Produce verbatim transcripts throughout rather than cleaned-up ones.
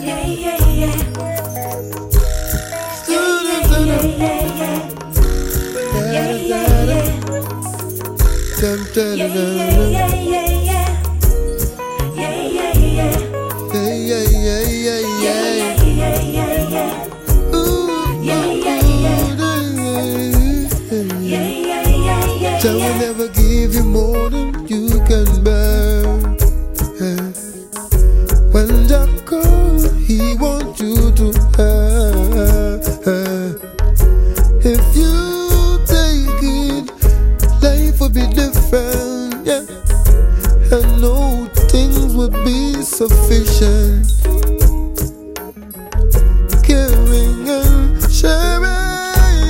Yeah, yeah, yeah. Yeah, yeah, yeah, yeah. Yeah, yeah, yeah. Yeah, yeah, yeah, yeah, yeah. Yeah, yeah, yeah. Yeah, yeah, yeah, yeah, yeah. Yeah, yeah, yeah, yeah. Ooh, Yeah, yeah, yeah. Yeah, yeah, yeah, yeah. Jah will never give you more than you can bear. Yeah. When Jah calls, He wants you to have. If you take it, life would be different. Yeah, and no things would be sufficient. Caring and sharing,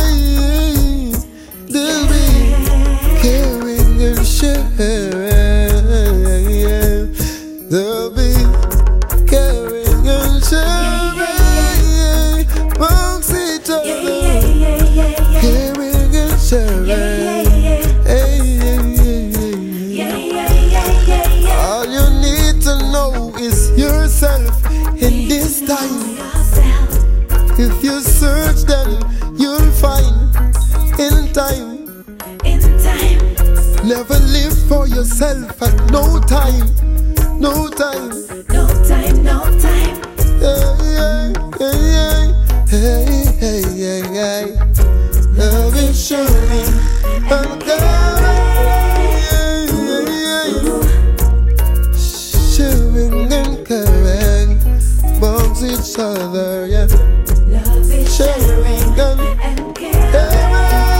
there'll be caring and sharing. There'll be caring and sharing amongst each other. Caring and sharing. All you need to know is yourself in this time. If you search, then you'll find in time. In time. Never live for yourself at no time. No time. No time, no time. Hey, hey, hey, hey, hey, hey. Love is sharing and caring. Sharing and caring amongst each other, yeah. Love is Sharing and and caring.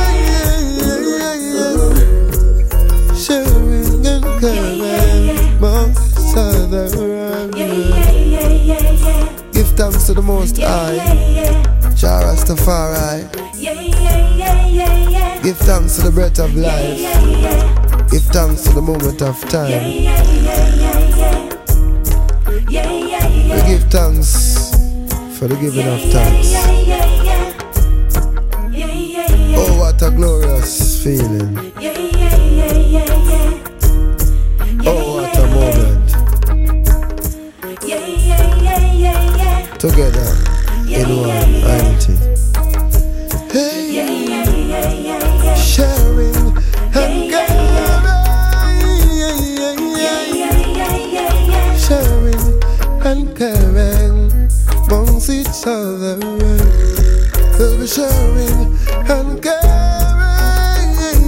sharing and caring amongst each other. Yeah, yeah, yeah, yeah, yeah. Give thanks to the Most Yeah, High, yeah, yeah. Jah Rastafari. Yeah, yeah, yeah, yeah, yeah. Give thanks to the breath of life. Yeah, yeah. Give thanks to the moment of Yeah, time. yeah, yeah, yeah, yeah. Yeah, yeah, We yeah. give thanks for the giving of thanks. Yeah, yeah, yeah. Yeah, yeah, yeah. Oh, what a glorious feeling. Yeah, yeah, yeah, yeah, yeah. Oh, what a moment. Yeah, yeah, yeah, yeah, yeah. Together in one entity. Hey, Yeah, yeah, yeah, yeah, yeah. sharing and caring. Yeah, yeah, yeah, yeah, yeah. Sharing and caring amongst each other. We'll be sharing and caring.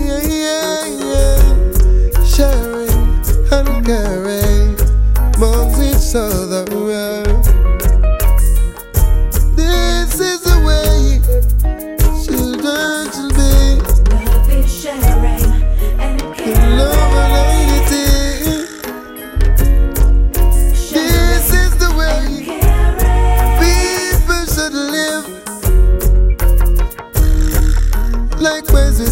Sharing and caring amongst each other. This is the way children should be. Love is sharing and caring. Love and unity. This is the way people should live. Likewise, we